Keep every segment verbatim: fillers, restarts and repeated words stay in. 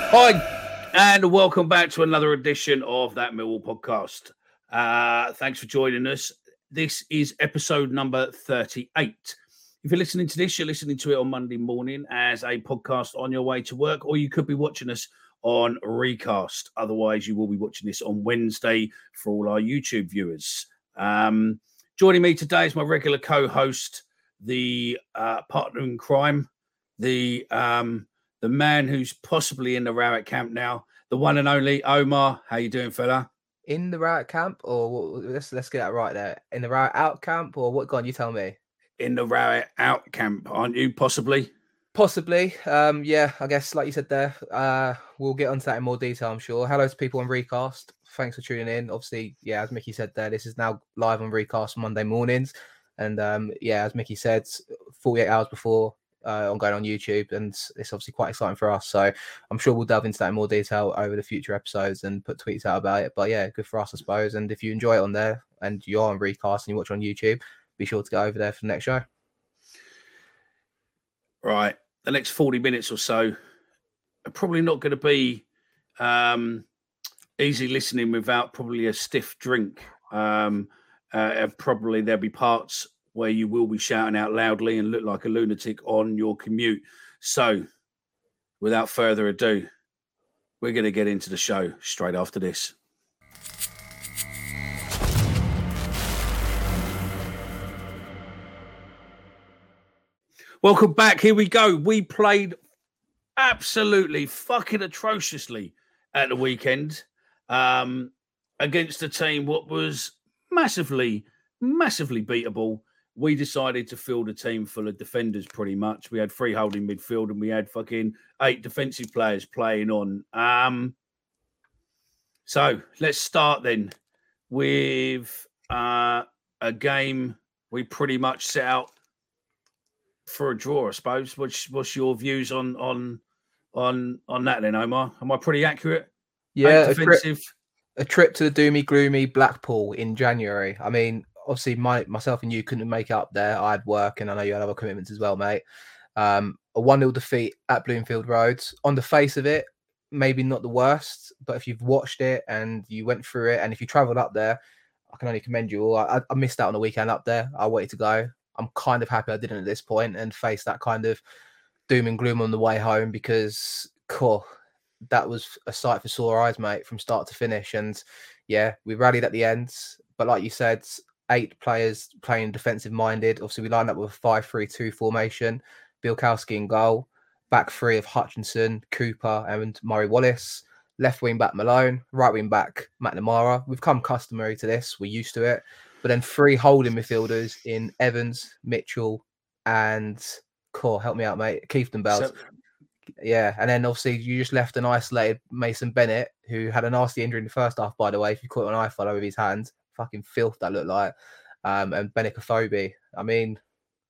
Hi, and welcome back to another edition of That Millwall podcast. Uh, thanks for joining us. This is episode number thirty-eight. If you're listening to this, you're listening to it on Monday morning as a podcast on your way to work, or you could be watching us on Recast. Otherwise, you will be watching this on Wednesday for all our YouTube viewers. Um, joining me today is my regular co-host, the uh, partner in crime, the... Um, the man who's possibly in the Rowett camp now, the one and only Omar. How you doing, fella? In the Rowett camp, or what, let's let's get that right there. In the Rowett out camp, or what? Go on, you tell me. In the Rowett out camp, aren't you? Possibly. Possibly. Um, yeah, I guess like you said there. Uh, we'll get onto that in more detail, I'm sure. Hello to people on Recast. Thanks for tuning in. Obviously, yeah, as Mickey said there, this is now live on Recast Monday mornings, and um, yeah, as Mickey said, forty-eight hours before. Uh, on going on YouTube, and it's obviously quite exciting for us. So I'm sure we'll delve into that in more detail over the future episodes and put tweets out about it. But yeah, good for us, I suppose. And if you enjoy it on there and you're on Recast and you watch on YouTube, be sure to go over there for the next show. Right. The next forty minutes or so are probably not going to be um, easy listening without probably a stiff drink. Um, uh, probably there'll be parts where you will be shouting out loudly and look like a lunatic on your commute. So, without further ado, we're going to get into the show straight after this. Welcome back. Here we go. We played absolutely fucking atrociously at the weekend um, against a team what was massively, massively beatable. We decided to field a team full of defenders pretty much. We had three holding midfield and we had fucking eight defensive players playing on. Um, so let's start then with uh, a game we pretty much set out for a draw, I suppose. What's, what's your views on on on on that then, Omar? Am I pretty accurate? Yeah, eight defensive. A, trip, a trip to the doomy, gloomy Blackpool in January. I mean, obviously, my myself and you couldn't make it up there. I had work, and I know you had other commitments as well, mate. Um, a one nil defeat at Bloomfield Road. On the face of it, maybe not the worst, but if you've watched it and you went through it, and if you travelled up there, I can only commend you all. I, I missed out on the weekend up there. I wanted to go. I'm kind of happy I didn't at this point and face that kind of doom and gloom on the way home because, cool, that was a sight for sore eyes, mate, from start to finish. And yeah, we rallied at the end, but like you said, eight players playing defensive-minded. Obviously, we lined up with a five three two formation. Bielkowski in goal. Back three of Hutchinson, Cooper, and Murray Wallace. Left wing back Malone. Right wing back McNamara. We've come customary to this. We're used to it. But then three holding midfielders in Evans, Mitchell, and Core. Help me out, mate. Keithton Belt. So, yeah, and then obviously you just left an isolated Mason Bennett, who had a nasty injury in the first half, by the way. If you caught an eye follow with his hand, fucking filth that looked like. Um, and Benicophobe. I mean,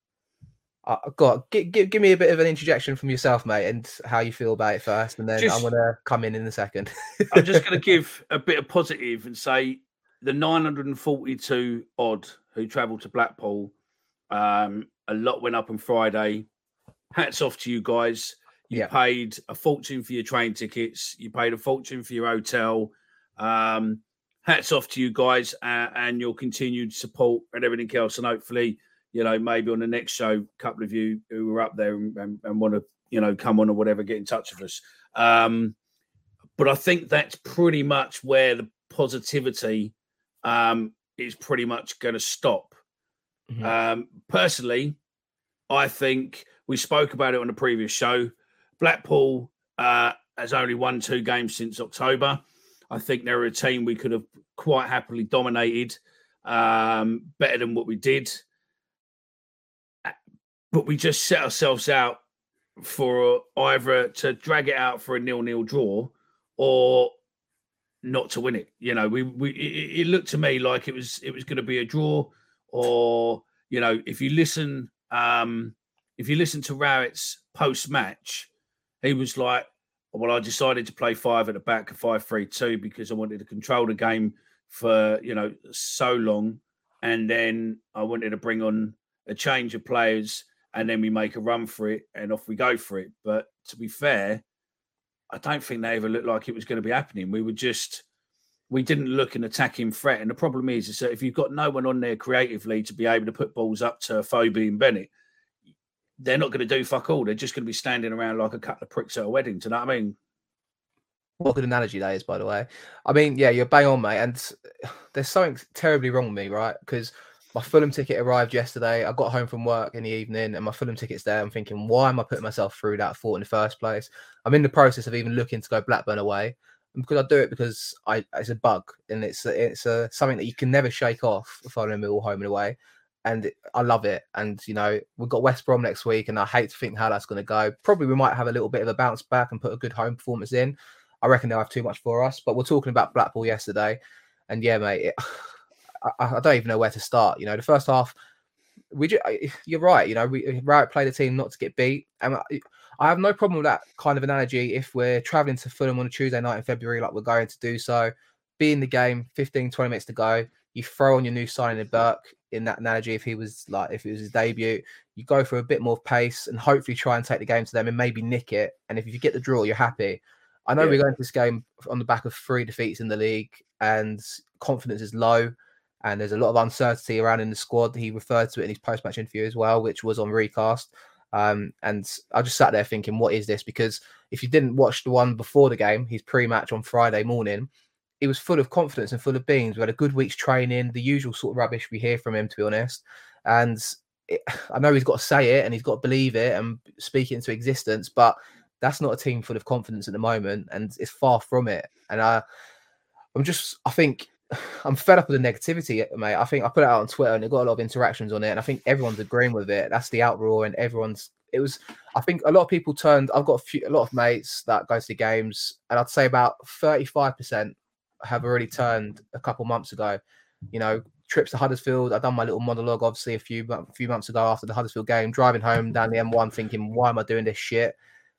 I, God, give, give, give me a bit of an interjection from yourself, mate, and how you feel about it first, and then just, I'm going to come in in a second. I'm just going to give a bit of positive and say the nine hundred forty-two odd who travelled to Blackpool, um, a lot went up on Friday. Hats off to you guys. You yeah. paid a fortune for your train tickets. You paid a fortune for your hotel. Um, hats off to you guys uh, and your continued support and everything else. And hopefully, you know, maybe on the next show, a couple of you who were up there and, and, and want to, you know, come on or whatever, get in touch with us. Um, but I think that's pretty much where the positivity um, is pretty much going to stop. Mm-hmm. Um, personally, I think we spoke about it on the previous show. Blackpool uh, has only won two games since October. I think they're a team we could have quite happily dominated, um, better than what we did. But we just set ourselves out for either to drag it out for a nil-nil draw or not to win it. You know, we we it, it looked to me like it was it was going to be a draw, or you know, if you listen, um, if you listen to Rowett's post-match, he was like, "Well, I decided to play five at the back of five three two because I wanted to control the game for you know so long, and then I wanted to bring on a change of players." And then we make a run for it and off we go for it. But to be fair, I don't think they ever looked like it was going to be happening. We were just, we didn't look an attacking threat. And the problem is, is that if you've got no one on there creatively to be able to put balls up to Phobie and Bennett, they're not going to do fuck all. They're just going to be standing around like a couple of pricks at a wedding. Do you know what I mean? What a good analogy that is, by the way. I mean, yeah, you're bang on, mate. And there's something terribly wrong with me, right? Because my Fulham ticket arrived yesterday. I got home from work in the evening and my Fulham ticket's there. I'm thinking, why am I putting myself through that thought in the first place? I'm in the process of even looking to go Blackburn away. And because I do it because I it's a bug and it's it's a, something that you can never shake off following Millwall home and away. And it, I love it. And, you know, we've got West Brom next week and I hate to think how that's going to go. Probably we might have a little bit of a bounce back and put a good home performance in. I reckon they'll have too much for us, but we're talking about Blackpool yesterday. And yeah, mate, it, I, I don't even know where to start. You know, the first half, we just, you're right. You know, we Rowett played a team not to get beat. And I, I have no problem with that kind of analogy. If we're traveling to Fulham on a Tuesday night in February, like we're going to do so, be in the game, fifteen, twenty minutes to go, you throw on your new signing in Burke in that analogy. If he was like, if it was his debut, you go for a bit more pace and hopefully try and take the game to them and maybe nick it. And if you get the draw, you're happy. I know yeah. we're going to this game on the back of three defeats in the league and confidence is low and there's a lot of uncertainty around in the squad. He referred to it in his post-match interview as well, which was on Recast. Um, and I just sat there thinking, what is this? Because if you didn't watch the one before the game, his pre-match on Friday morning, he was full of confidence and full of beans. We had a good week's training, the usual sort of rubbish we hear from him, to be honest. And it, I know he's got to say it and he's got to believe it and speak it into existence, but that's not a team full of confidence at the moment, and it's far from it. And I, I'm just, I think, I'm fed up with the negativity, mate. I think I put it out on Twitter, and it got a lot of interactions on it, and I think everyone's agreeing with it. That's the outroar, and everyone's. It was. I think a lot of people turned. I've got a few, a lot of mates that go to the games, and I'd say about thirty-five percent have already turned a couple months ago. You know, trips to Huddersfield. I've done my little monologue, obviously, a few a few months ago after the Huddersfield game, driving home down the M one, thinking, why am I doing this shit?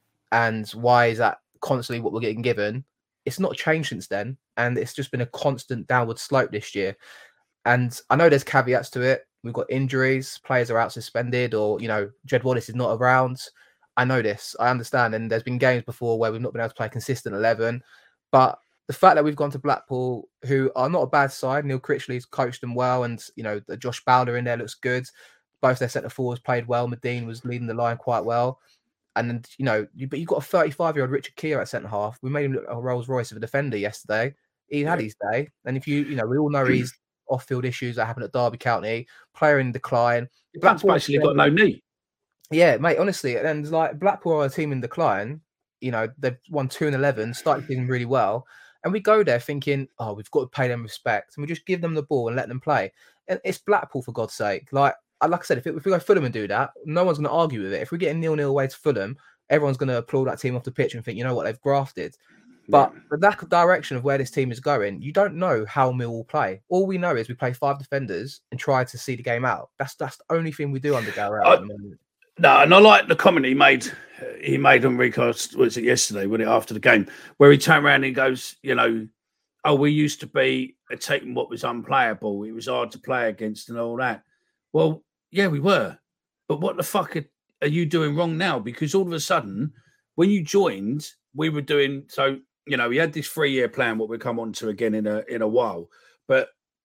And why is that constantly what we're getting given? It's not changed since then. And it's just been a constant downward slope this year. And I know there's caveats to it. We've got injuries, players are out suspended, or, you know, Jed Wallace is not around. I know this. I understand. And there's been games before where we've not been able to play consistent eleven. But the fact that we've gone to Blackpool, who are not a bad side, Neil Critchley's coached them well. And, you know, the Josh Bowler in there looks good. Both their centre forwards played well. Medine was leading the line quite well. And, you know, you, but you've got a thirty-five-year-old Richard Keogh at centre-half. We made him look like a Rolls-Royce of a defender yesterday. He had yeah. his day. And if you, you know, we all know he's off-field issues that happened at Derby County, player in decline. Blackpool basically got no knee. Yeah, mate, honestly. And, like, Blackpool are a team in decline. You know, they've won two and eleven, started doing really well. And we go there thinking, oh, we've got to pay them respect. And we just give them the ball and let them play. And it's Blackpool, for God's sake. Like, Like I said, if, it, if we go Fulham and do that, no one's going to argue with it. If we get a nil-nil away to Fulham, everyone's going to applaud that team off the pitch and think, you know what, they've grafted. But the lack of direction of where this team is going, you don't know how Millwall play. All we know is we play five defenders and try to see the game out. That's that's the only thing we do under Garrett at the moment. No, and I like the comment he made. He made on Recast, was it yesterday, when it after the game, where he turned around and he goes, you know, oh, we used to be a team what was unplayable. It was hard to play against and all that. Well, yeah, we were. But what the fuck are, are you doing wrong now? Because all of a sudden, when you joined, we were doing so. You know, we had this three-year plan, what we'll come on to again in a in a while. But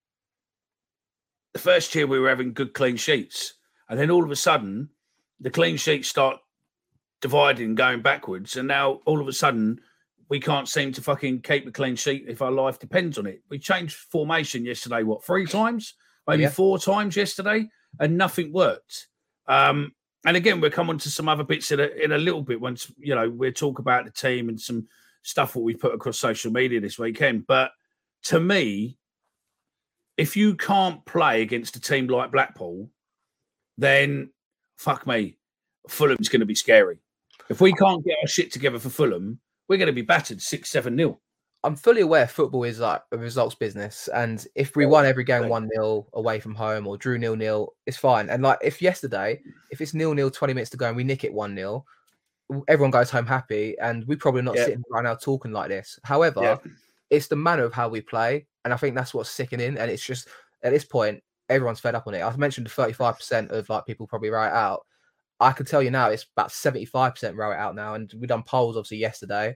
the first year we were having good clean sheets, and then all of a sudden, the clean sheets start dividing, going backwards, and now all of a sudden we can't seem to fucking keep a clean sheet if our life depends on it. We changed formation yesterday, what, three times, maybe yeah. four times yesterday, and nothing worked. Um, and again, we'll come on to some other bits in a, in a little bit once, you know, we'll talk about the team and some stuff that we put across social media this weekend. But to me, if you can't play against a team like Blackpool, then fuck me, Fulham's going to be scary. If we can't get our shit together for Fulham, we're going to be battered six, seven nil. I'm fully aware football is like a results business. And if we won every game one nil away from home or drew nil nil, it's fine. And like if yesterday, if it's nil nil, twenty minutes to go and we nick it one nil, everyone goes home happy, and we're probably not yeah. sitting right now talking like this. However, yeah. it's the manner of how we play, and I think that's what's sickening. And it's just at this point, everyone's fed up on it. I've mentioned the thirty-five percent of like people probably write out. I can tell you now, it's about seventy-five percent wrote it out now, and we've done polls obviously yesterday,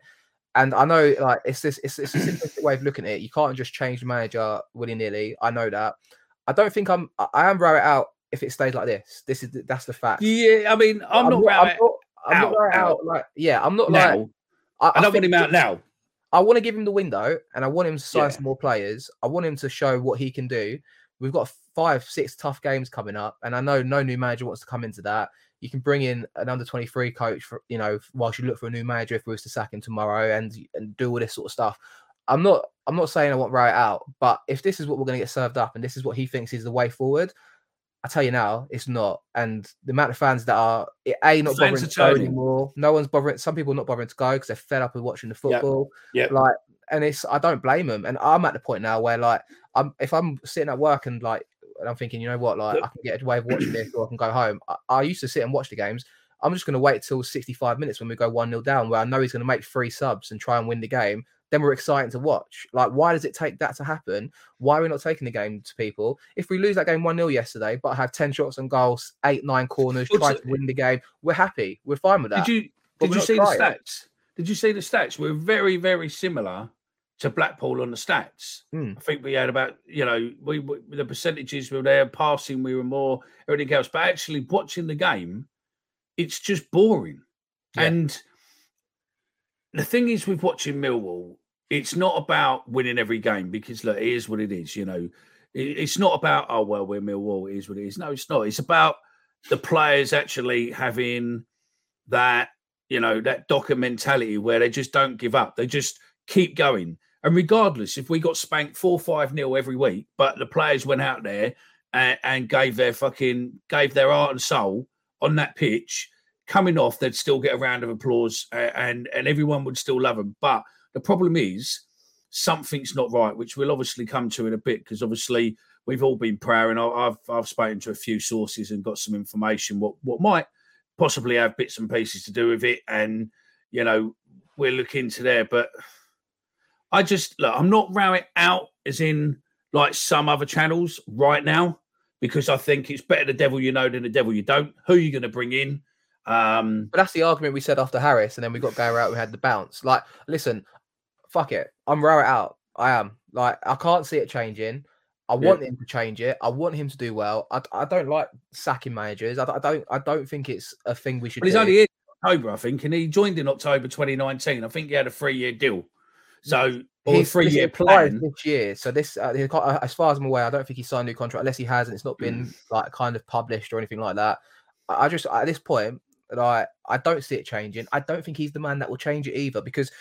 And I know, like, it's this, it's, it's a simplistic way of looking at it. You can't just change the manager willy nilly. I know that. I don't think I'm. I am row it out if it stays like this. This is that's the fact. Yeah, I mean, I'm, I'm not. not. row I'm it not. I'm out, not row it out. out. Like, yeah, I'm not Now. like. I, I don't I want him out now. I want to give him the window, and I want him to sign Yeah. some more players. I want him to show what he can do. We've got five, six tough games coming up, and I know no new manager wants to come into that. You can bring in an under twenty-three coach for, you know, whilst you look for a new manager if we was to sack him tomorrow, and and do all this sort of stuff. I'm not I'm not saying I want Rowett out, but if this is what we're going to get served up, and this is what he thinks is the way forward, I tell you now, it's not. And the amount of fans that are a not bothering to go anymore. No one's bothering. Some people are not bothering to go because they're fed up with watching the football. Yeah. Yep. Like, and it's I don't blame them. And I'm at the point now where, like, I'm if I'm sitting at work and like and I'm thinking, you know what, like yep. I can get away with watching this, or I can go home. I, I used to sit and watch the games. I'm just going to wait till sixty-five minutes when we go one nil down, where I know he's going to make three subs and try and win the game. Then we're exciting to watch. Like, why does it take that to happen? Why are we not taking the game to people? If we lose that game one nil yesterday, but have ten shots on goals, eight, nine corners, try to win the game, we're happy. We're fine with that. Did you did you see trying. the stats? Did you see the stats? We're very, very similar to Blackpool on the stats. Hmm. I think we had about, you know, we, we the percentages were there, passing, we were more, everything else. But actually watching the game, it's just boring. Yeah. And the thing is with watching Millwall, it's not about winning every game, because look, it is what it is. You know, it's not about, oh, well, we're Millwall, it is what it is. No, it's not. It's about the players actually having that, you know, that Docker mentality where they just don't give up. They just keep going. And regardless, if we got spanked four, five nil every week, but the players went out there and, and gave their fucking, gave their heart and soul on that pitch, coming off, they'd still get a round of applause and, and everyone would still love them. But the problem is something's not right, which we'll obviously come to in a bit, because obviously we've all been praying. I've I've spoken to a few sources and got some information what what might possibly have bits and pieces to do with it, and you know we'll look into there. But I just look, I'm not rowing out as in like some other channels right now, because I think it's better the devil you know than the devil you don't. Who are you going to bring in? Um, but that's the argument we said after Harris, and then we got Gary out. We had the bounce. Like, listen. Fuck it. I'm row it out. I am. Like, I can't see it changing. I want yeah. him to change it. I want him to do well. I, I don't like sacking managers. I, I don't I don't think it's a thing we should But he's do. only in October, I think, and he joined in October twenty nineteen. I think he had a three-year deal. So, or he's, a three-year plan. This year. So this, uh, as far as I'm aware, I don't think he signed a new contract, unless he has, and it's not been mm. like kind of published or anything like that. I just, at this point, like, I don't see it changing. I don't think he's the man that will change it either, because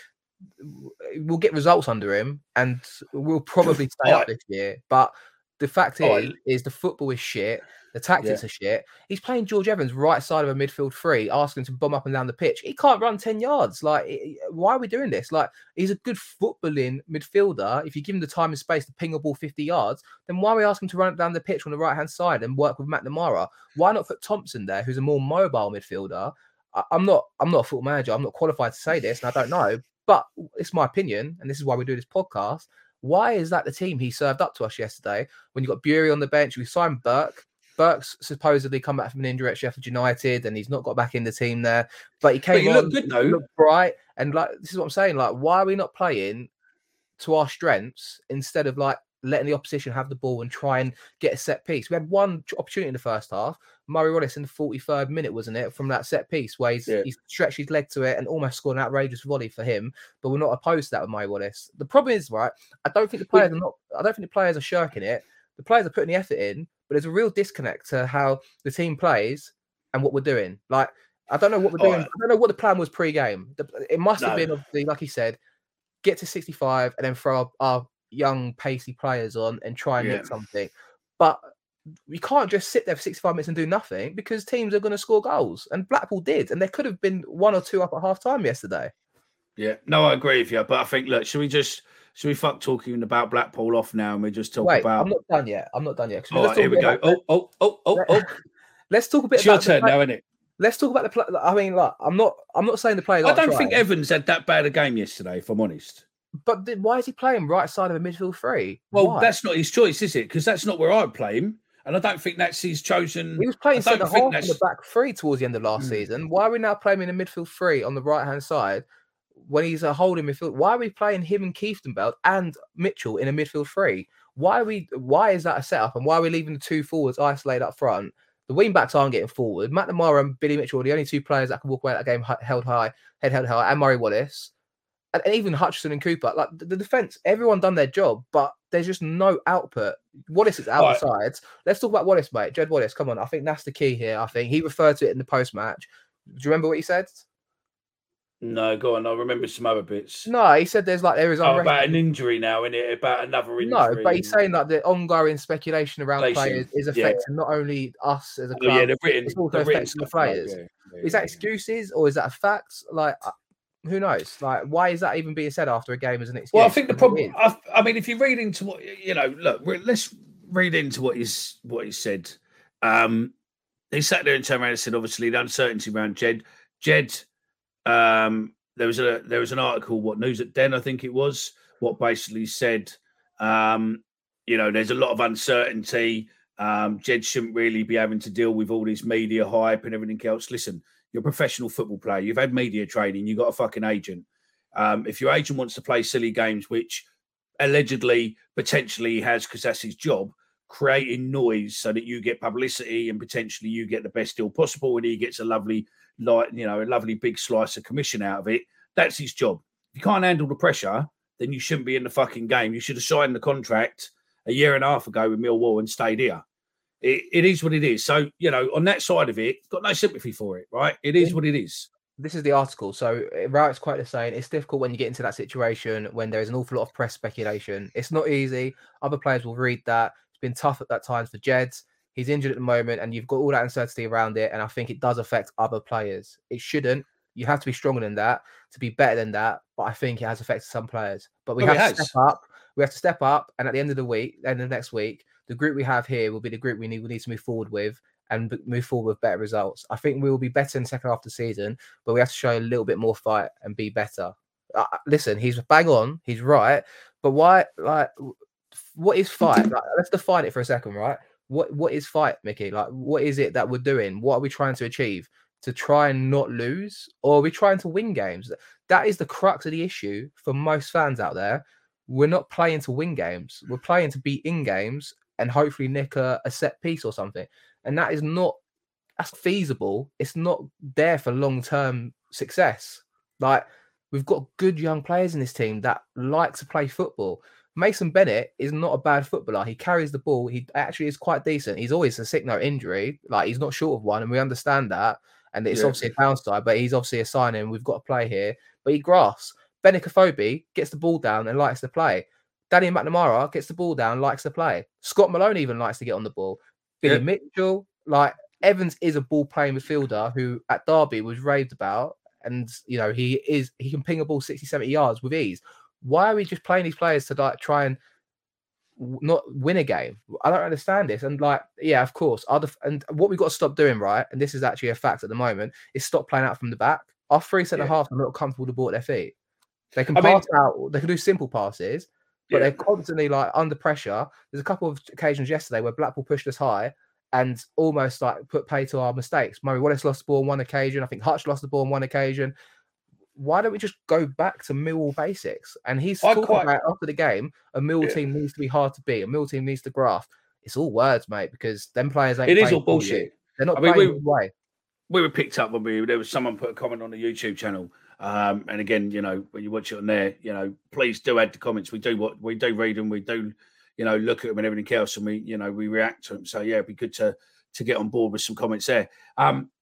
we'll get results under him and we'll probably stay up this year. But the fact is, right. is the football is shit. The tactics yeah. are shit. He's playing George Evans right side of a midfield three, asking to bomb up and down the pitch. He can't run ten yards. Like, why are we doing this? Like, he's a good footballing midfielder. If you give him the time and space to ping a ball fifty yards, then why are we asking him to run it down the pitch on the right-hand side and work with Matt Namara? Why not put Thompson there, who's a more mobile midfielder? I, I'm not I'm not a football manager. I'm not qualified to say this, and I don't know. But it's my opinion, and this is why we do this podcast. Why is that the team he served up to us yesterday? When you got Bury on the bench, we signed Burke. Burke's supposedly come back from an injury at Sheffield United, and he's not got back in the team there. But he came but he on, looked good though, looked bright, and like this is what I'm saying. Like, why are we not playing to our strengths instead of like letting the opposition have the ball and try and get a set piece? We had one opportunity in the first half. Murray Wallace in the forty-third minute, wasn't it, from that set piece where he's, yeah. he's stretched his leg to it and almost scored an outrageous volley for him. But we're not opposed to that with Murray Wallace. The problem is, right, I don't think the players are not. I don't think the players are shirking it. The players are putting the effort in, but there's a real disconnect to how the team plays and what we're doing. Like, I don't know what we're doing. Right. I don't know what the plan was pre-game. It must have no. been, obviously, like he said, get to sixty-five and then throw our, our young, pacey players on and try and yeah. hit something. But we can't just sit there for sixty-five minutes and do nothing, because teams are going to score goals. And Blackpool did. And there could have been one or two up at half-time yesterday. Yeah, no, I agree with you. But I think, look, should we just... Should we fuck talking about Blackpool off now and we just talk Wait, about... I'm not done yet. I'm not done yet. All right, here we go. Oh, oh, oh, oh, oh. Let's talk a bit it's about... It's your turn now, isn't it? Let's talk about the... Play- I mean, like, I'm not I'm not saying the players I don't trying. think Evans had that bad a game yesterday, if I'm honest. But th- why is he playing right side of a midfield three? Well, why? That's not his choice, is it? Because that's not where I'd play him. And I don't think that's his chosen... He was playing centre half on the back three towards the end of last mm. season. Why are we now playing in a midfield three on the right-hand side? when he's a holding midfield? Why are we playing him and Kieftenbeld and Mitchell in a midfield three? Why are we? Why is that a setup? And why are we leaving the two forwards isolated up front? The wing backs aren't getting forward. McNamara and Billy Mitchell are the only two players that can walk away that game held high, head held high, and Murray Wallace. And, and even Hutchinson and Cooper. Like the, the defence, everyone done their job, but there's just no output. Wallace is outside. Right. Let's talk about Wallace, mate. Jed Wallace, come on. I think that's the key here. I think he referred to it in the post-match. Do you remember what he said? No, go on. I remember some other bits. No, he said there's like there is oh, about an injury now, isn't it? About another injury. No, but he's saying that the ongoing speculation around Station. players is affecting yeah. not only us as a club, oh, yeah, the written, it's also the affecting the players. Yeah. Yeah, is that excuses or is that a fact? Like, who knows? Like, why is that even being said after a game as an excuse? Well, I think the problem. I, I mean, if you read into what you know, look, let's read into what he's what he said. Um, he sat there and turned around and said, obviously, the uncertainty around Jed. Jed, um, there was a there was an article, what News at Den, I think it was, what basically said, um, you know, there's a lot of uncertainty. Um, Jed shouldn't really be having to deal with all this media hype and everything else. Listen, you're a professional football player. You've had media training. You've got a fucking agent. Um, if your agent wants to play silly games, which allegedly, potentially has, because that's his job, creating noise so that you get publicity and potentially you get the best deal possible and he gets a lovely, like, you know, a lovely big slice of commission out of it. That's his job. If you can't handle the pressure, then you shouldn't be in the fucking game. You should have signed the contract a year and a half ago with Millwall and stayed here. It, it is what it is. So, you know, on that side of it, got no sympathy for it, right? It is what it is. This is the article. So, Rowett's quite the saying, it's difficult when you get into that situation when there's an awful lot of press speculation. It's not easy. Other players will read that. It's been tough at that times for Jeds. He's injured at the moment and you've got all that uncertainty around it. And I think it does affect other players. It shouldn't. You have to be stronger than that to be better than that. But I think it has affected some players. But we oh, have to step up. We have to step up. And at the end of the week, end of the next week, the group we have here will be the group we need, we need to move forward with and move forward with better results. I think we will be better in the second half of the season, but we have to show a little bit more fight and be better. Uh, listen, he's bang on. He's right. But why, like, what is fight? Like, let's define it for a second, right? What What is fight, Mickey? Like, what is it that we're doing? What are we trying to achieve? To try and not lose? Or are we trying to win games? That is the crux of the issue for most fans out there. We're not playing to win games. We're playing to be in games and hopefully nick a, a set piece or something. And that is not, that's feasible. It's not there for long-term success. Like, we've got good young players in this team that like to play football. Mason Bennett is not a bad footballer. He carries the ball. He actually is quite decent. He's always a sick note injury. Like, he's not short of one, and we understand that. And it's yeah. obviously a downside, but he's obviously a signing. We've got to play here. But he grasps. Benik Afobe gets the ball down and likes to play. Danny McNamara gets the ball down, likes to play. Scott Malone even likes to get on the ball. Billy yeah. Mitchell, like, Evans is a ball-playing midfielder who at Derby was raved about. And, you know, he is he can ping a ball sixty, seventy yards with ease. Why are we just playing these players to, like, try and not win a game? I don't understand this. And, like, yeah, of course. Other and what we've got to stop doing, right, and this is actually a fact at the moment, is stop playing out from the back. Our three centre-halves yeah. are not comfortable to ball at their feet. They can I pass mean, out. They can do simple passes. But yeah. they're constantly, like, under pressure. There's a couple of occasions yesterday where Blackpool pushed us high and almost, like, put pay to our mistakes. Murray Wallace lost the ball on one occasion. I think Hutch lost the ball on one occasion. Why don't we just go back to Millwall basics? And he's I talking quite... about after the game, a Millwall yeah. team needs to be hard to beat. A Millwall team needs to graft. It's all words, mate, because them players ain't. It is all bullshit. They're not I mean, playing we, way. We were picked up when we there was someone put a comment on the YouTube channel. Um, and again, you know, when you watch it on there, you know, please do add the comments. We do what we do read them. We do, you know, look at them and everything else, and we, you know, we react to them. So yeah, it'd be good to to get on board with some comments there. Um,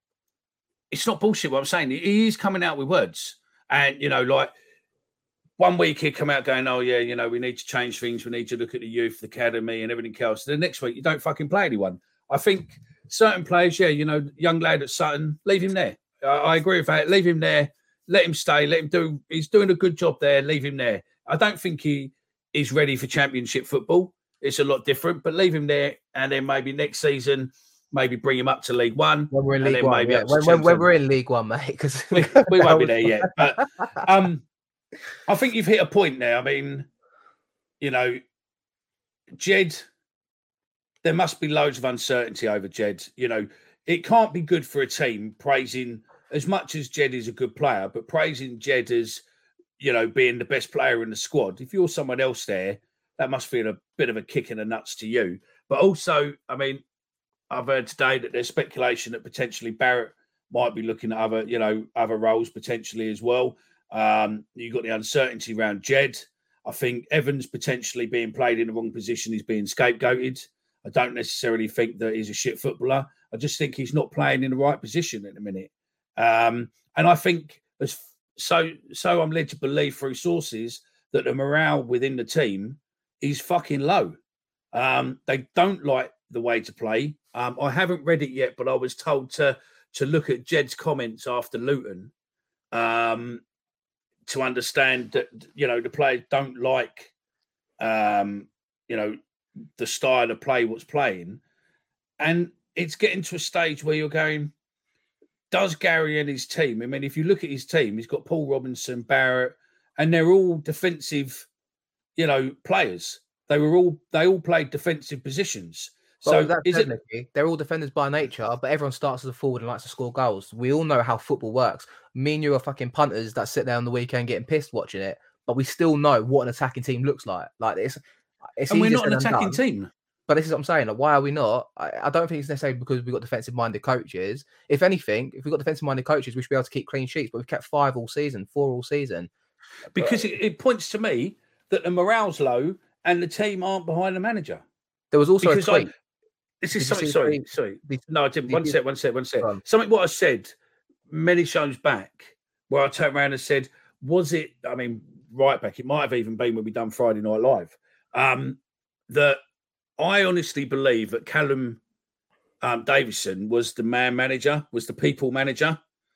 it's not bullshit what I'm saying. He is coming out with words, and you know, like one week he'd come out going, "Oh yeah, you know, we need to change things. We need to look at the youth, the academy, and everything else." The next week, you don't fucking play anyone. I think certain players, yeah, you know, young lad at Sutton, leave him there. I, I agree with that. Leave him there. Let him stay. Let him do. He's doing a good job there. Leave him there. I don't think he is ready for Championship football. It's a lot different, but leave him there, and then maybe next season, maybe bring him up to League One. When we're in League One, yeah. when, when, when we're in League One, mate, because we, we won't be there yet. But um, I think you've hit a point now. I mean, you know, Jed. There must be loads of uncertainty over Jed. You know, it can't be good for a team praising. As much as Jed is a good player, but praising Jed as you know, being the best player in the squad. If you're someone else there, that must feel a bit of a kick in the nuts to you. But also, I mean, I've heard today that there's speculation that potentially Barrett might be looking at other, you know, other roles potentially as well. Um, you've got the uncertainty around Jed. I think Evans potentially being played in the wrong position is being scapegoated. I don't necessarily think that he's a shit footballer. I just think he's not playing in the right position at the minute. Um, and I think as so so I'm led to believe through sources that the morale within the team is fucking low. Um, they don't like the way to play. Um, I haven't read it yet, but I was told to to look at Jed's comments after Luton um, to understand that, you know, the players don't like, um, you know, the style of play what's playing. And it's getting to a stage where you're going, does Gary and his team, I mean, if you look at his team, he's got Paul Robinson, Barrett, and they're all defensive, you know, players. They were all, they all played defensive positions. So So is it, Nicky, they're all defenders by nature, but everyone starts as a forward and likes to score goals. We all know how football works. Me and you are fucking punters that sit there on the weekend getting pissed watching it, but we still know what an attacking team looks like. Like it's, it's and we're easier not an said than attacking done. team. But this is what I'm saying. Like, why are we not? I, I don't think it's necessarily because we've got defensive-minded coaches. If anything, if we've got defensive-minded coaches, we should be able to keep clean sheets. But we've kept five all season, four all season. Because it, it points to me that the morale's low and the team aren't behind the manager. There was also because a tweet. I, this is Did you something. see Sorry, the tweet? sorry. Did- No, I didn't. did One you- sec, one sec, one sec. Go on. Something what I said many shows back, where I turned around and said, "Was it?" I mean, right back. It might have even been when we done Friday Night Live. Um, that I honestly believe that Callum um, Davison was the man manager, was the people manager,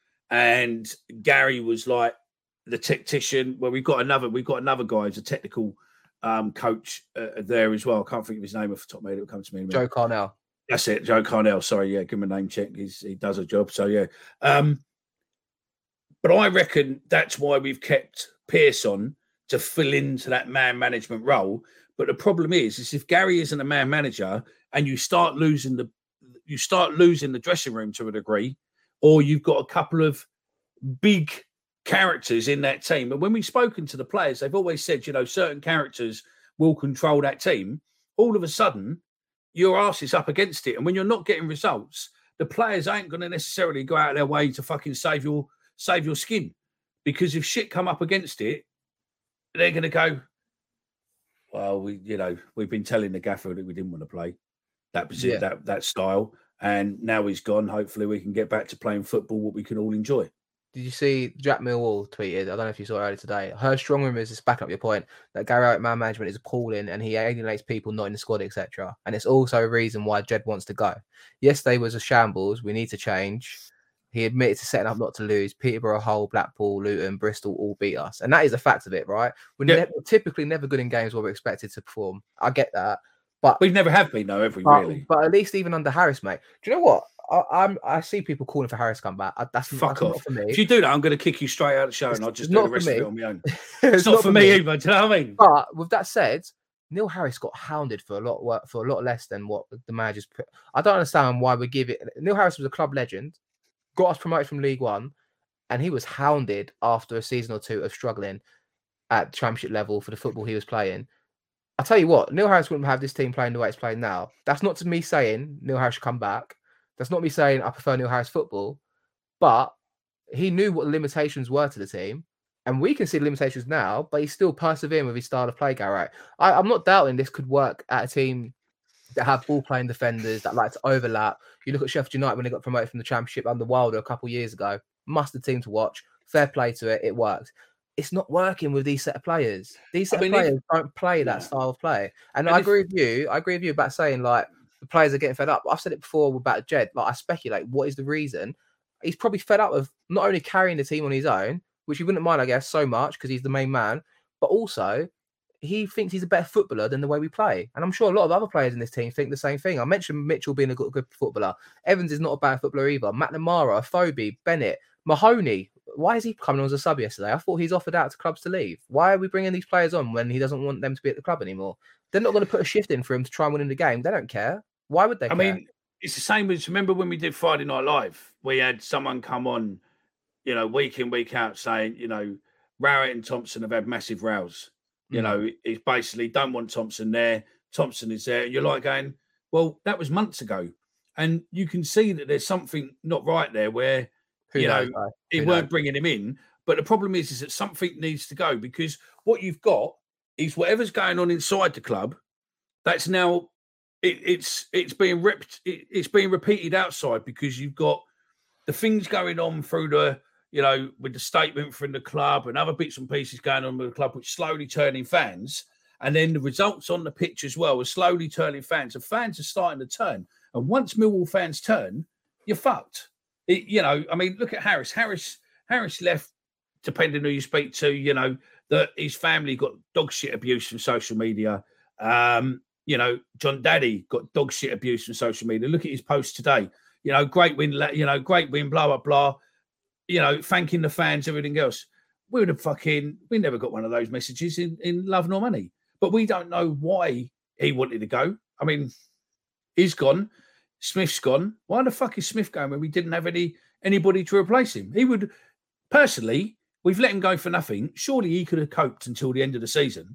and Gary was like the tactician. Well, we've got another, we've got another guy who's a technical um, coach uh, there as well. I can't think of his name off the top of my head. It'll come to me. Joe Carnell. That's it, Joe Carnell. Sorry, yeah, give him a name check. He's, he does a job. So yeah, um, but I reckon that's why we've kept Pearce on to fill into that man management role. But the problem is, is if Gary isn't a man manager and you start losing the, you start losing the dressing room to a degree, or you've got a couple of big characters in that team. And when we've spoken to the players, they've always said, you know, certain characters will control that team. All of a sudden, your ass is up against it. And when you're not getting results, the players ain't going to necessarily go out of their way to fucking save your save your skin. Because if shit come up against it, they're going to go, well, we, you know, we've been telling the gaffer that we didn't want to play that position, Yeah. that that style, and now he's gone. Hopefully, we can get back to playing football, what we can all enjoy. Did you see Jack Millwall tweeted? I don't know if you saw it earlier today. Her strong room is just backing up your point that Gary Rowett man management is appalling and he alienates people not in the squad, et cetera. And it's also a reason why Jed wants to go. Yesterday was a shambles. We need to change. He admitted to setting up not to lose. Peterborough, Hull, Blackpool, Luton, Bristol all beat us. And that is a fact of it, right? We're Yeah. ne- typically never good in games where we're expected to perform. I get that. But We never have been, though, have we, but, really? but at least even under Harris, mate. Do you know what? I, I'm I see people calling for Harris to come back. I, that's Fuck that's off. Not for me. If you do that, I'm going to kick you straight out of the show It's- and I'll just it's do not the for rest of me. it on my own. it's, It's not, for me either, do you know what I mean? But with that said, Neil Harris got hounded for a lot work for a lot less than what the managers put. I don't understand why we give it. Neil Harris was a club legend, got us promoted from League One, and he was hounded after a season or two of struggling at championship level for the football he was playing. I tell you what, Neil Harris wouldn't have this team playing the way it's playing now. That's not to me saying Neil Harris should come back. That's not me saying I prefer Neil Harris football, but he knew what the limitations were to the team. And we can see the limitations now, but he's still persevering with his style of play, Garrett. I, I'm not doubting this could work at a team that have ball-playing defenders that like to overlap. You look at Sheffield United when they got promoted from the Championship under Wilder a couple of years ago. Must the team to watch. Fair play to it. It worked. It's not working with these set of players. These set I mean, of if- players don't play that No. style of play. And, And I if- agree with you. I agree with you about saying like the players are getting fed up. I've said it before about Jed. Like I speculate, what is the reason? He's probably fed up of not only carrying the team on his own, which he wouldn't mind, I guess, so much because he's the main man, but also he thinks he's a better footballer than the way we play. And I'm sure a lot of other players in this team think the same thing. I mentioned Mitchell being a good, good footballer. Evans is not a bad footballer either. Matt Lamara, Afobe, Bennett, Mahoney. Why is he coming on as a sub yesterday? I thought he's offered out to clubs to leave. Why are we bringing these players on when he doesn't want them to be at the club anymore? They're not going to put a shift in for him to try and win in the game. They don't care. Why would they I care? mean, it's the same as, remember when we did Friday Night Live? We had someone come on, you know, week in, week out saying, you know, Rowett and Thompson have had massive rows. You mm. know, it's basically don't want Thompson there. Thompson is there. You're like going, well, that was months ago. And you can see that there's something not right there where, Who you knows, know, it weren't knows? bringing him in. But the problem is, is that something needs to go, because what you've got is whatever's going on inside the club, that's now, it, it's it's being ripped, it, it's being repeated outside, because you've got the things going on through the, you know, with the statement from the club and other bits and pieces going on with the club, which slowly turning fans. And then the results on the pitch as well are slowly turning fans. And fans are starting to turn. And once Millwall fans turn, you're fucked. It, you know, I mean, look at Harris. Harris Harris left, depending who you speak to, you know, that his family got dog shit abuse from social media. Um, you know, John Daddy got dog shit abuse from social media. Look at his post today. You know, great win, you know, great win, blah, blah, blah. You know, thanking the fans, everything else. We would have fucking, we never got one of those messages in, in Love Nor Money. But we don't know why he wanted to go. I mean, he's gone. Smith's gone. Why the fuck is Smith going when we didn't have any anybody to replace him? He would, personally, we've let him go for nothing. Surely he could have coped until the end of the season.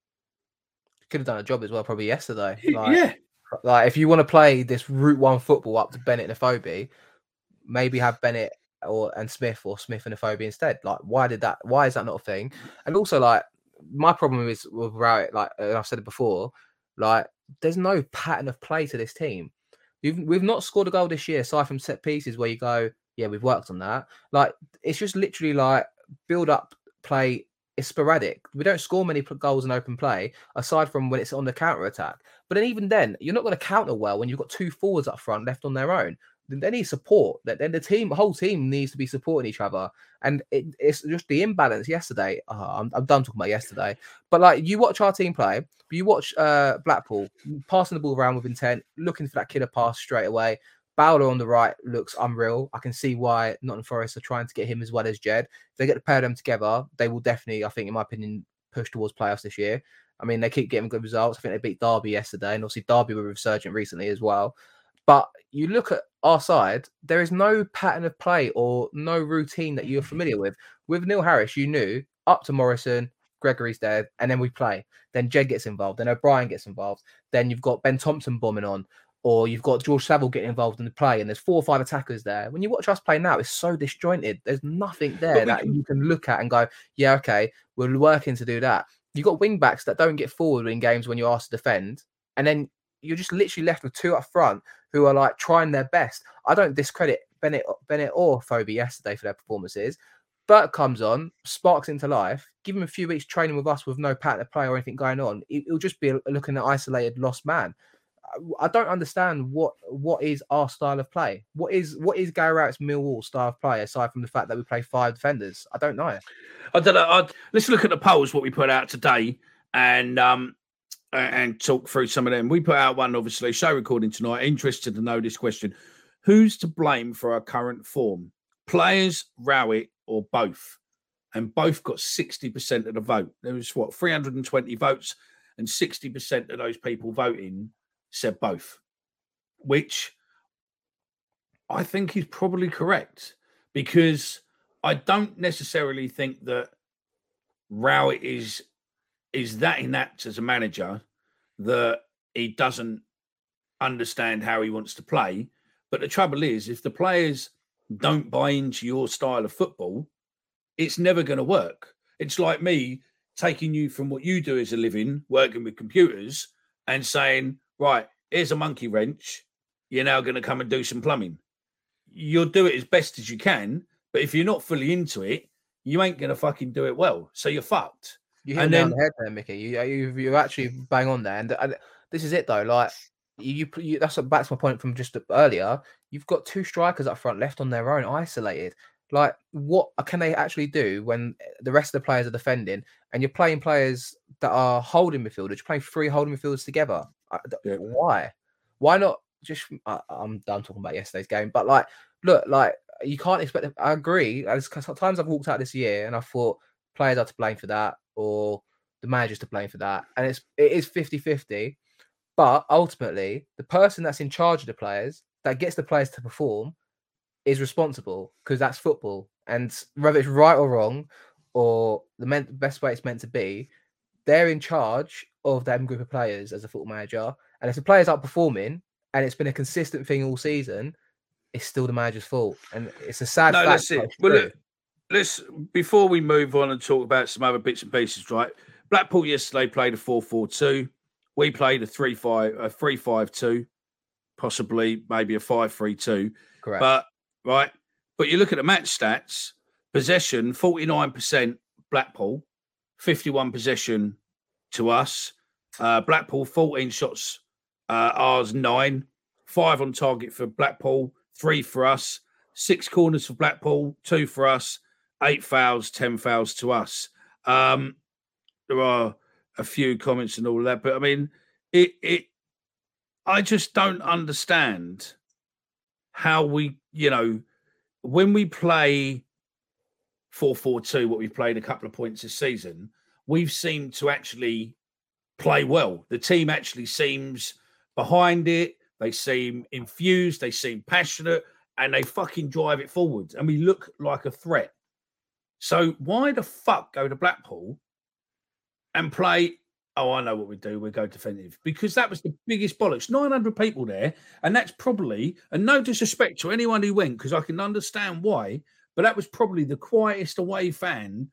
Could have done a job as well, probably yesterday. Like, yeah. Like, if you want to play this Route One football up to Bennett and Afobe, maybe have Bennett or and Smith or Smith and Afobe instead. Like, why did that? Why is that not a thing? And also, like, my problem is with Rowett, like I've said it before, like there's no pattern of play to this team. We've we've not scored a goal this year, aside from set pieces where you go, yeah, we've worked on that. Like, it's just literally like build up play. It's sporadic. We don't score many goals in open play, aside from when it's on the counter attack. But then even then, you're not going to counter well when you've got two forwards up front left on their own. They need support. Then the team, the whole team needs to be supporting each other. And it, it's just the imbalance yesterday. Oh, I'm, I'm done talking about yesterday. But like, you watch our team play, you watch uh, Blackpool passing the ball around with intent, looking for that killer pass straight away. Bowler on the right looks unreal. I can see why Nottingham Forest are trying to get him as well as Jed. If they get to pair them together, they will definitely, I think, in my opinion, push towards playoffs this year. I mean, they keep getting good results. I think they beat Derby yesterday, and obviously Derby were resurgent recently as well. But you look at our side, there is no pattern of play or no routine that you're familiar with. With Neil Harris, you knew up to Morrison, Gregory's there, and then we play. Then Jed gets involved, then O'Brien gets involved. Then you've got Ben Thompson bombing on, or you've got George Saville getting involved in the play, and there's four or five attackers there. When you watch us play now, it's so disjointed. There's nothing there that can... you can look at and go, yeah, okay, we're working to do that. You've got wing backs that don't get forward in games when you're asked to defend, and then you're just literally left with two up front who are like trying their best. I don't discredit Bennett, Bennett or Afobe yesterday for their performances. Bert comes on, sparks into life, give him a few weeks training with us with no pattern of play or anything going on. It'll just be looking at isolated, lost man. I don't understand what what is our style of play. What is what is Gary Rowett's Millwall style of play, aside from the fact that we play five defenders? I don't know. I don't know. I, let's look at the polls, what we put out today, and um, and talk through some of them. We put out one, obviously, show recording tonight. Interested to know this question. Who's to blame for our current form? Players, Rowett, or both? And both got sixty percent of the vote. There was, what, three hundred twenty votes, and sixty percent of those people voting said both, which I think is probably correct, because I don't necessarily think that Rowett is is that inept as a manager that he doesn't understand how he wants to play. But the trouble is, if the players don't buy into your style of football, it's never going to work. It's like me taking you from what you do as a living, working with computers, and saying, right, here's a monkey wrench. You're now going to come and do some plumbing. You'll do it as best as you can, but if you're not fully into it, you ain't going to fucking do it well. So you're fucked. You hit me on the head there, Mickey. You, you, you actually bang on there. And, and this is it, though. Like, you, you that's back to my point from just earlier. You've got two strikers up front left on their own, isolated. Like, what can they actually do when the rest of the players are defending and you're playing players that are holding midfielders? You're playing three holding midfielders together. Yeah. Why? Why not just... I, I'm done talking about yesterday's game. But, like, look, like, you can't expect... I agree. Sometimes I've walked out this year and I thought players are to blame for that, or the manager's to blame for that. And it's, it is fifty-fifty. But ultimately, the person that's in charge of the players, that gets the players to perform, is responsible, because that's football. And whether it's right or wrong, or the men- best way it's meant to be, they're in charge of them group of players as a football manager. And if the players aren't performing, and it's been a consistent thing all season, it's still the manager's fault. And it's a sad no, fact. that's it. Well, look, let's before we move on and talk about some other bits and pieces, right? Blackpool yesterday played a four four two. We played a three five a three five two, possibly maybe a five three two. Correct. But right, but you look at the match stats: possession forty-nine percent Blackpool, fifty-one possession to us. Uh, Blackpool fourteen shots, uh, ours nine, five on target for Blackpool, three for us, six corners for Blackpool, two for us, eight fouls, ten fouls to us. Um, there are a few comments and all that, but I mean, it, it, I just don't understand how we, you know, when we play four four two, what we've played a couple of points this season, we've seemed to actually play well. The team actually seems behind it. They seem infused. They seem passionate, and they fucking drive it forward. And we look like a threat. So why the fuck go to Blackpool and play? Oh, I know what we do. We go defensive, because that was the biggest bollocks. nine hundred people there, and that's probably, and no disrespect to anyone who went, because I can understand why, but that was probably the quietest away fan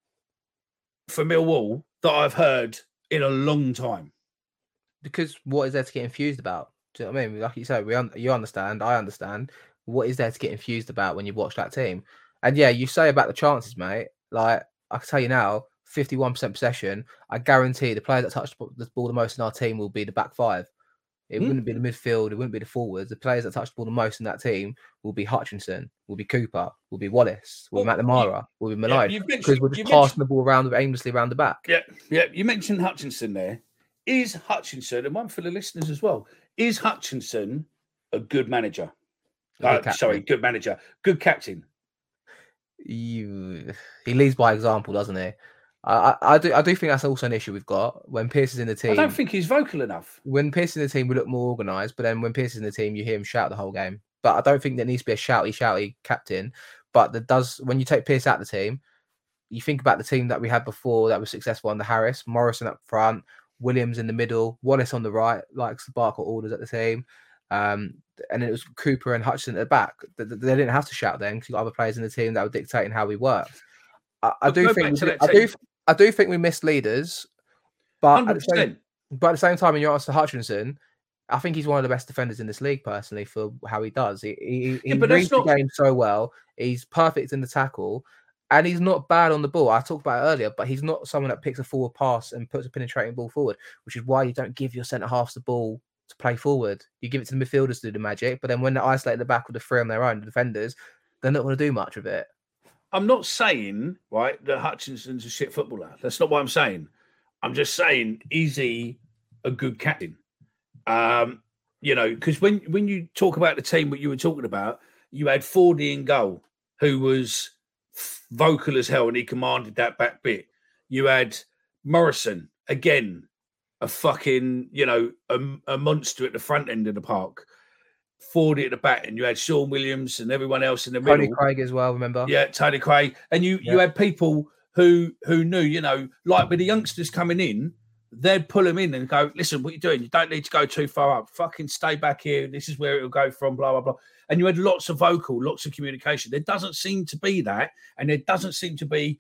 for Millwall that I've heard in a long time. Because what is there to get infused about? Do you know what I mean? Like you said, we un- you understand, I understand. What is there to get infused about when you watch that team? And yeah, you say about the chances, mate. Like, I can tell you now, fifty-one percent possession. I guarantee the players that touch the ball the most in our team will be the back five. It mm. wouldn't be the midfield. It wouldn't be the forwards. The players that touch the ball the most in that team will be Hutchinson, will be Cooper, will be Wallace, will well, be McNamara, will be Malone. Yeah, because we're just passing the ball around aimlessly around the back. Yeah, yeah. You mentioned Hutchinson there. Is Hutchinson, and one for the listeners as well, is Hutchinson a good manager? Uh, good sorry, good manager. Good captain. You, he leads by example, doesn't he? I, I do I do think that's also an issue we've got when Pearce is in the team. I don't think he's vocal enough. When Pearce is in the team, we look more organised, but then when Pearce is in the team, you hear him shout the whole game. But I don't think there needs to be a shouty, shouty captain. But that does, when you take Pearce out of the team, you think about the team that we had before that was successful under Harris, Morrison up front, Williams in the middle, Wallace on the right, like Sparkle orders at the team. Um, and it was Cooper and Hutchinson at the back. They, they didn't have to shout then because you got other players in the team that were dictating how we worked. I, I do think we, I do I do think we missed leaders, but at, the same, but at the same time, in your answer to Hutchinson, I think he's one of the best defenders in this league personally for how he does. He he, he yeah, reads not... the game so well. He's perfect in the tackle. And he's not bad on the ball. I talked about it earlier, but he's not someone that picks a forward pass and puts a penetrating ball forward, which is why you don't give your centre halves the ball to play forward. You give it to the midfielders to do the magic, but then when they're isolated at the back with the three on their own, the defenders, they're not going to do much with it. I'm not saying, right, that Hutchinson's a shit footballer. That's not what I'm saying. I'm just saying, is he a good captain? Um, you know, because when, when you talk about the team, what you were talking about, you had Fordy in goal, who was vocal as hell, and he commanded that back bit. You had Morrison, again, a fucking, you know, a, a monster at the front end of the park. Fordy at the back, and you had Sean Williams and everyone else in the Tony middle. Tony Craig as well, remember? Yeah, Tony Craig. And you, yeah. you had people who who knew, you know, like with the youngsters coming in, they'd pull them in and go, listen, what are you doing? You don't need to go too far up. Fucking stay back here. This is where it'll go from, blah, blah, blah. And you had lots of vocal, lots of communication. There doesn't seem to be that. And there doesn't seem to be,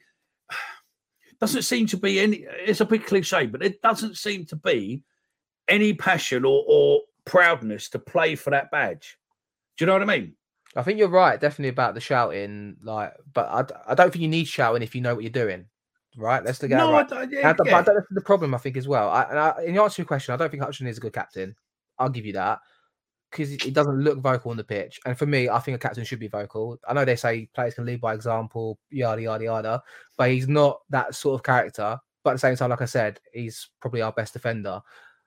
doesn't seem to be any, it's a bit cliche, but there doesn't seem to be any passion or, or proudness to play for that badge. Do you know what I mean? I think you're right, definitely about the shouting. Like, but I, I don't think you need shouting if you know what you're doing. Right, let's look at no, it. Right. I don't, yeah, but yeah. that's the problem, I think, as well. I, and I, in answer to your question, I don't think Hutchinson is a good captain. I'll give you that because he doesn't look vocal on the pitch. And for me, I think a captain should be vocal. I know they say players can lead by example, yada yada yada, but he's not that sort of character. But at the same time, like I said, he's probably our best defender.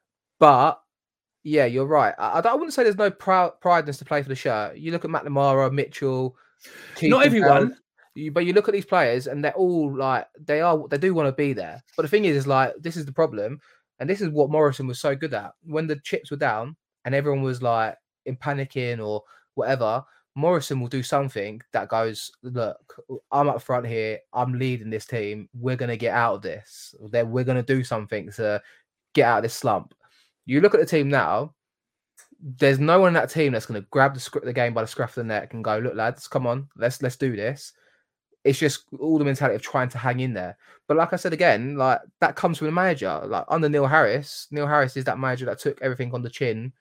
But yeah, you're right. I, I wouldn't say there's no proud prideness to play for the shirt. You look at McNamara, Mitchell, Keith not everyone. Bell, You, but you look at these players and they're all like, they are, they do want to be there. But the thing is, is like, this is the problem. And this is what Morrison was so good at. When the chips were down and everyone was like in panicking or whatever, Morrison will do something that goes, look, I'm up front here. I'm leading this team. We're going to get out of this. Then we're going to do something to get out of this slump. You look at the team now, there's no one in that team that's going to grab the, script, the game by the scruff of the neck and go, look, lads, come on, let's let's do this. It's just all the mentality of trying to hang in there. But like I said again, like that comes from the manager. Like under Neil Harris, Neil Harris is that manager that took everything on the chin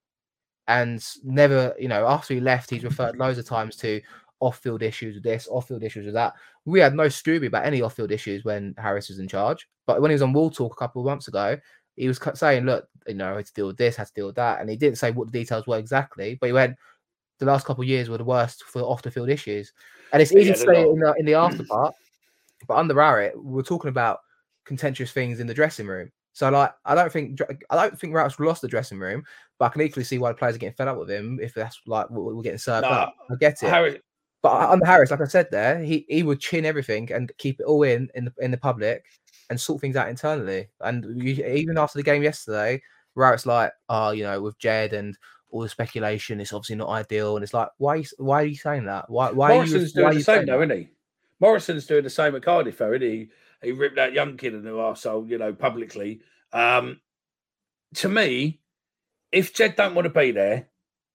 and never, you know, after he left, he's referred loads of times to off-field issues with this, off-field issues with that. We had no Scooby about any off-field issues when Harris was in charge. But when he was on Wall Talk a couple of months ago, he was saying, look, you know, I had to deal with this, I had to deal with that. And he didn't say what the details were exactly, but he went, the last couple of years were the worst for off-the-field issues. And it's easy yeah, to say in the, in the after part, but under Rowett, we're talking about contentious things in the dressing room. So, like, I don't think I don't think Rowett's lost the dressing room, but I can equally see why the players are getting fed up with him if that's like what we're getting served no, up. I get it. Harris, but under Harris, like I said there, he, he would chin everything and keep it all in in the, in the public and sort things out internally. And you, even after the game yesterday, Rowett's like, oh, you know, with Jed and all the speculation, it's obviously not ideal. And it's like, why, why are you saying that? Why, why Morrison's are you, doing the same, though, isn't he? Morrison's doing the same at Cardiff, though, isn't he? He ripped that young kid in the arsehole, you know, publicly. Um, to me, if Jed don't want to be there,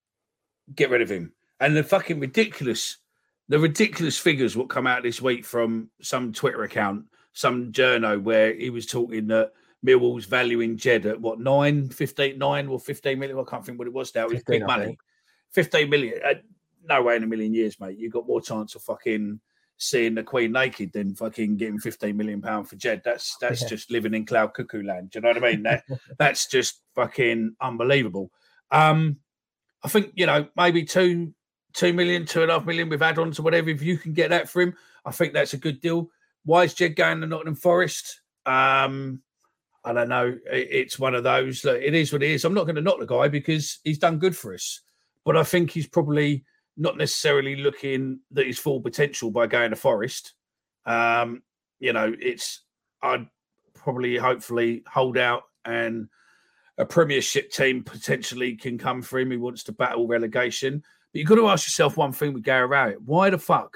get rid of him. And the fucking ridiculous, the ridiculous figures what come out this week from some Twitter account, some journo, where he was talking that Millwall's valuing Jed at what, nine, fifteen, nine or fifteen million? I can't think what it was now. It was big money. fifteen million. Uh, no way in a million years, mate. You've got more chance of fucking seeing the Queen naked than fucking getting fifteen million pounds for Jed. That's that's yeah. just living in cloud cuckoo land. Do you know what I mean? That that's just fucking unbelievable. Um, I think, you know, maybe two, two million, two and a half million with add-ons or whatever. If you can get that for him, I think that's a good deal. Why is Jed going to Nottingham Forest? Um, I don't know. It, it's one of those. Look, it is what it is. I'm not going to knock the guy because he's done good for us. But I think he's probably not necessarily looking at his full potential by going to Forest. Um, you know, it's I'd probably, hopefully, hold out and a Premiership team potentially can come for him. He wants to battle relegation. But you've got to ask yourself one thing with Gary Rowett. Why the fuck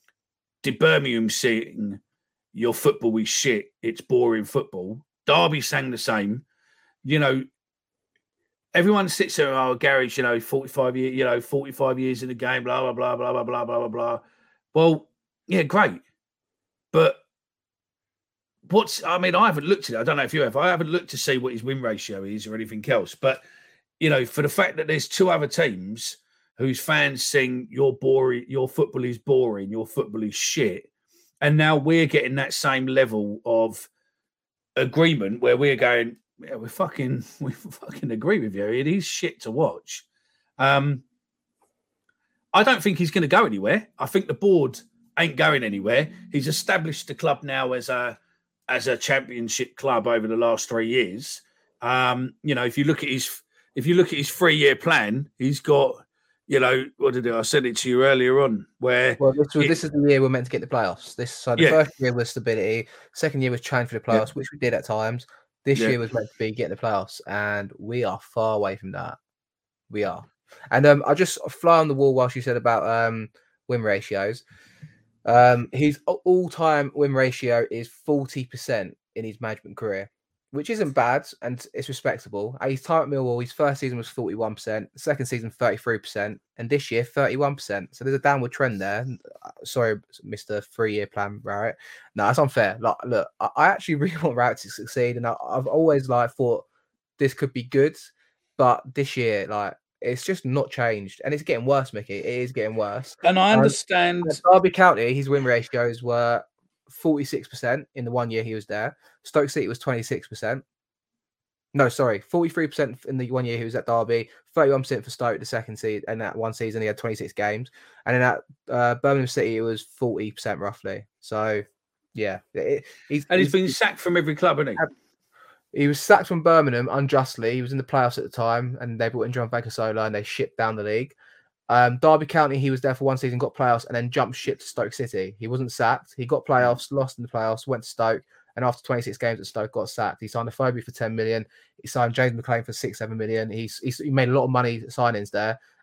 did Birmingham sing your football is shit, it's boring football? Derby sang the same. You know, everyone sits there, oh, Gary's, you know, forty-five years, you know, forty-five years in the game, blah, blah, blah, blah, blah, blah, blah, blah, blah. Well, yeah, great. But what's, I mean, I haven't looked at it. I don't know if you have. I haven't looked to see what his win ratio is or anything else. But, you know, for the fact that there's two other teams whose fans sing, your boring, your football is boring, your football is shit. And now we're getting that same level of agreement where we're going, yeah, we fucking we fucking agree with you. It is shit to watch. Um, I don't think he's going to go anywhere. I think the board ain't going anywhere. He's established the club now as a as a championship club over the last three years. Um, you know, if you look at his if you look at his three year plan, he's got, you know, what did I, I said it to you earlier on, where well, this, was, it, this is the year we're meant to get the playoffs. This so the yeah. first year was stability, second year was trying for the playoffs, yeah. which we did at times. This yeah. year was meant to be getting the playoffs, and we are far away from that. We are. And um, I just fly on the wall whilst you said about um, win ratios. Um, his all-time win ratio is forty percent in his management career, which isn't bad, and it's respectable. At his time at Millwall, his first season was forty-one percent, second season thirty-three percent, and this year thirty-one percent. So there's a downward trend there. Sorry, Mister Three-Year Plan, Rowett. No, that's unfair. Like, look, I actually really want Rowett to succeed, and I, I've always like thought this could be good, but this year, like, it's just not changed, and it's getting worse, Mickey. It is getting worse. And I understand. Um, at Derby County, his win ratios were forty-six percent in the one year he was there. Stoke City was twenty-six percent. No, sorry, forty-three percent in the one year he was at Derby, thirty-one percent for Stoke the second season, and that one season he had twenty-six games. And in that uh, Birmingham City, it was forty percent roughly. So, yeah. It, he's, and he's, he's been sacked from every club, hasn't he? He was sacked from Birmingham unjustly. He was in the playoffs at the time, and they brought in John Vancasola, and they shipped down the league. Um, Derby County, he was there for one season, got playoffs, and then jumped ship to Stoke City. He wasn't sacked. He got playoffs, lost in the playoffs, went to Stoke, and after twenty-six games at Stoke, got sacked. He signed a Phobie for ten million. He signed James McLean for six, seven million. He's, he's he made a lot of money signings there, and it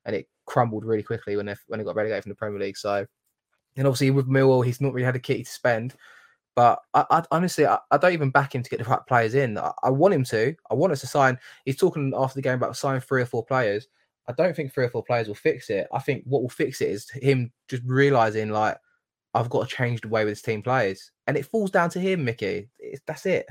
crumbled really quickly when they when they got relegated from the Premier League. So, and obviously with Millwall, he's not really had a kitty to spend. But I, I honestly, I, I don't even back him to get the right players in. I, I want him to. I want us to sign. He's talking after the game about signing three or four players. I don't think three or four players will fix it. I think what will fix it is him just realizing, like, I've got to change the way this team plays. And it falls down to him, Mickey. It's, that's it.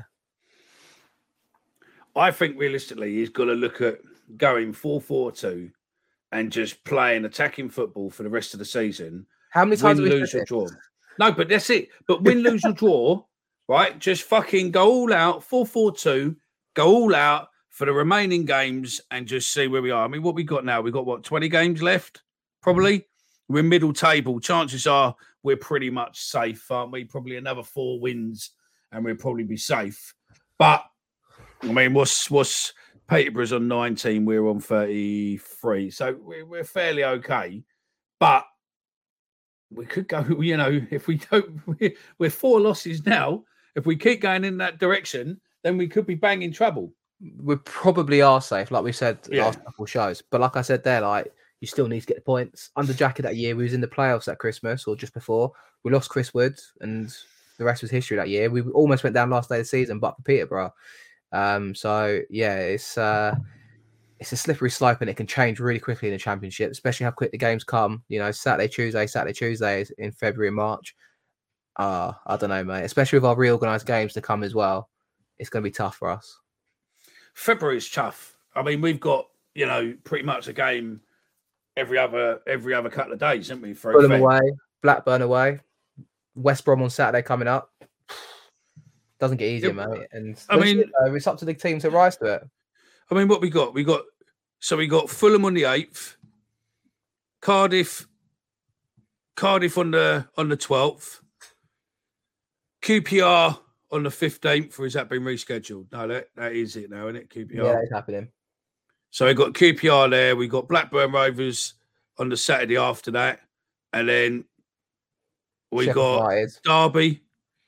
I think realistically, he's got to look at going four four two and just playing attacking football for the rest of the season. How many times win, have we lose, or draw? No, but that's it. But win, lose, or draw, right? Just fucking go all out, four four two, go all out for the remaining games and just see where we are. I mean, what we got now? We've got, what, twenty games left? Probably. We're middle table. Chances are we're pretty much safe, aren't we? Probably another four wins and we'll probably be safe. But, I mean, what's, what's Peterborough's on nineteen, we're on thirty-three. So we're, we're fairly okay. But we could go, you know, if we don't, we're four losses now. If we keep going in that direction, then we could be banging trouble. We probably are safe, like we said yeah. last couple of shows. But like I said there, like, you still need to get the points. Under Jackie that year, we was in the playoffs at Christmas or just before. We lost Chris Wood and the rest was history that year. We almost went down last day of the season, but for Peterborough. Um, so, yeah, it's... Uh, It's a slippery slope and it can change really quickly in the Championship, especially how quick the games come. You know, Saturday, Tuesday, Saturday, Tuesday in February and March. Uh, I don't know, mate. Especially with our reorganised games to come as well. It's going to be tough for us. February is tough. I mean, we've got, you know, pretty much a game every other every other couple of days, haven't we? For Fulham away, Blackburn away, West Brom on Saturday coming up. Doesn't get easier, yeah, mate. And I mean, it, it's up to the team to rise to it. I mean, what we got? We got so we got Fulham on the eighth, Cardiff, Cardiff on the on the twelfth, Q P R on the fifteenth, or has that been rescheduled? No, that, that is it now, isn't it? Q P R. Yeah, it's happening. So we got Q P R there. We got Blackburn Rovers on the Saturday after that, and then we Sheffield got United. Derby,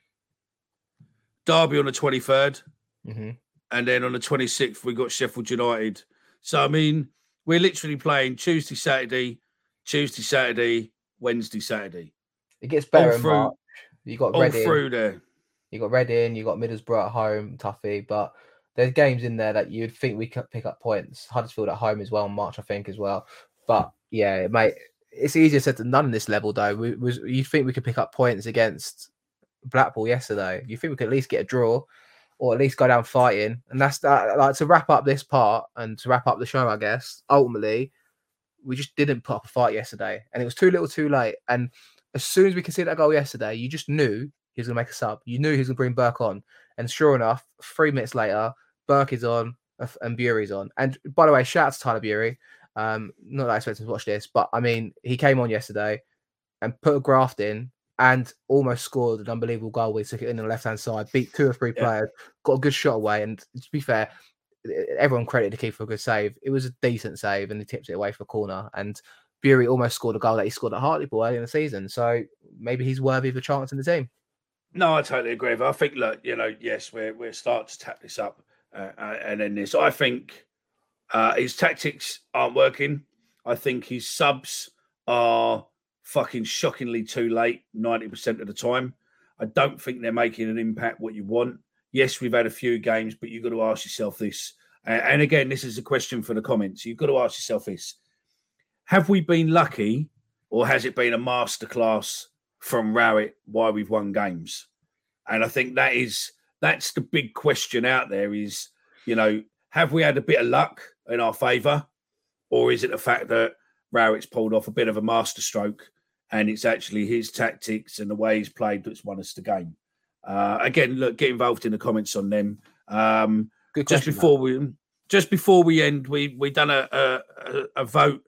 Derby on the twenty-third. Mm-hmm. And then on the twenty-sixth, we got Sheffield United. So, I mean, we're literally playing Tuesday, Saturday, Tuesday, Saturday, Wednesday, Saturday. It gets better all in through, March. You got all Reading. through there. You got Reading, you got Middlesbrough at home, toughie. But there's games in there that you'd think we could pick up points. Huddersfield at home as well in March, I think, as well. But, yeah, mate, it's easier said than done on this level, though. We, was, you'd think we could pick up points against Blackpool yesterday. You think we could at least get a draw, or at least go down fighting. And that's that. Like, to wrap up this part and to wrap up the show, I guess, ultimately, we just didn't put up a fight yesterday. And it was too little too late. And as soon as we conceded that goal yesterday, you just knew he was going to make a sub. You knew he was going to bring Burke on. And sure enough, three minutes later, Burke is on and Bury's on. And by the way, shout out to Tyler Bury. Um, not that I expect him to watch this, but I mean, he came on yesterday and put a graft in, and almost scored an unbelievable goal. We took it in on the left-hand side, beat two or three yeah. players, got a good shot away. And to be fair, everyone credited the keeper for a good save. It was a decent save, and he tipped it away for a corner. And Bury almost scored a goal that he scored at Hartlepool early in the season. So maybe he's worthy of a chance in the team. No, I totally agree. But I think, look, you know, yes, we're we're starting to tap this up, uh, and then this. I think uh, his tactics aren't working. I think his subs are fucking shockingly too late ninety percent of the time. I don't think they're making an impact what you want. Yes, we've had a few games, but you've got to ask yourself this. And again, this is a question for the comments. You've got to ask yourself this. Have we been lucky, or has it been a masterclass from Rowett why we've won games? And I think that is that's the big question out there is, you know, have we had a bit of luck in our favour, or is it the fact that Rowett's pulled off a bit of a masterstroke and it's actually his tactics and the way he's played that's won us the game? Uh, again, look, get involved in the comments on them. Um, Good just question, before man. we just before we end, we we done a a, a vote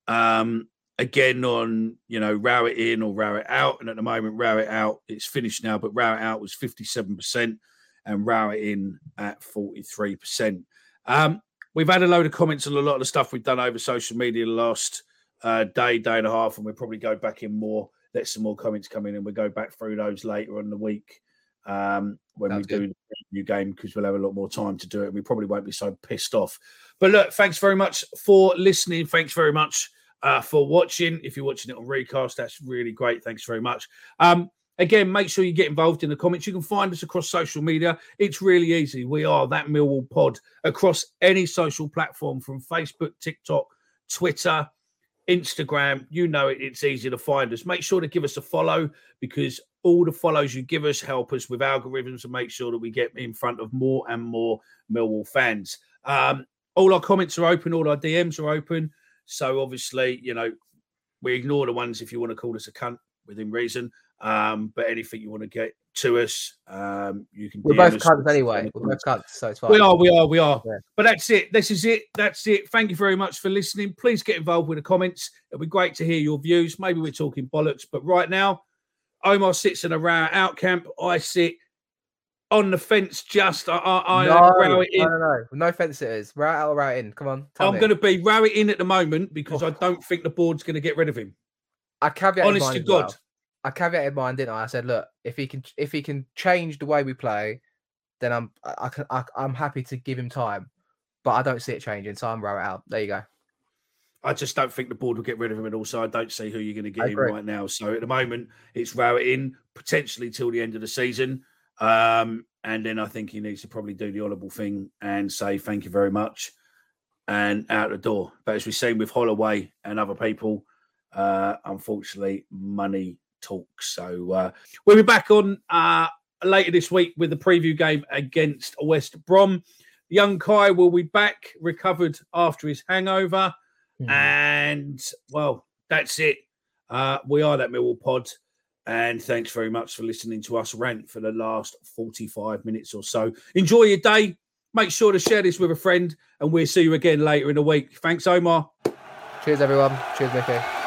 um, again on, you know, Rowett in or Rowett out, and at the moment Rowett out. It's finished now, but Rowett out was fifty-seven percent and Rowett in at forty-three percent. Um, we've had a load of comments on a lot of the stuff we've done over social media the last uh, day, day and a half, and we'll probably go back in more. Let some more comments come in, and we'll go back through those later on in the week um, when Sounds we do good. the new game, because we'll have a lot more time to do it. We probably won't be so pissed off. But look, thanks very much for listening. Thanks very much uh, for watching. If you're watching it on Recast, that's really great. Thanks very much. Um, again, make sure you get involved in the comments. You can find us across social media. It's really easy. We are That Millwall Pod across any social platform, from Facebook, TikTok, Twitter, Instagram. You know it, it's easy to find us. Make sure to give us a follow, because all the follows you give us help us with algorithms and make sure that we get in front of more and more Millwall fans. Um, all our comments are open. All our D Ms are open. So obviously, you know, we ignore the ones if you want to call us a cunt within reason. Um, but anything you want to get to us, um, you can. We're both cunts anyway. We're both cunts, so it's fine. We are, we are, we are. Yeah. But that's it. This is it. That's it. Thank you very much for listening. Please get involved with the comments. It'll be great to hear your views. Maybe we're talking bollocks, but right now, Omar sits in a row out camp. I sit on the fence. Just I, I, no, I row it in. No, no, no, no fence. It is row out or row in. Come on. I'm going to be row it in at the moment because oh. I don't think the board's going to get rid of him. I caveated honest mine to as God. Well. I caveated mine, didn't I? I said, look, if he can, if he can change the way we play, then I'm, I can, I, I'm happy to give him time. But I don't see it changing, so I'm row it out. There you go. I just don't think the board will get rid of him, and also I don't see who you're going to get in right now. So at the moment, it's row it in, potentially till the end of the season. Um, and then I think he needs to probably do the honourable thing and say thank you very much and out the door. But as we've seen with Holloway and other people, uh, unfortunately, money talks. So uh, we'll be back on uh, later this week with the preview game against West Brom. Young Kai will be back, recovered after his hangover. Mm. And, well, that's it. Uh, we are That Millwall Pod. And thanks very much for listening to us rant for the last forty-five minutes or so. Enjoy your day. Make sure to share this with a friend. And we'll see you again later in the week. Thanks, Omar. Cheers, everyone. Cheers, Mickey.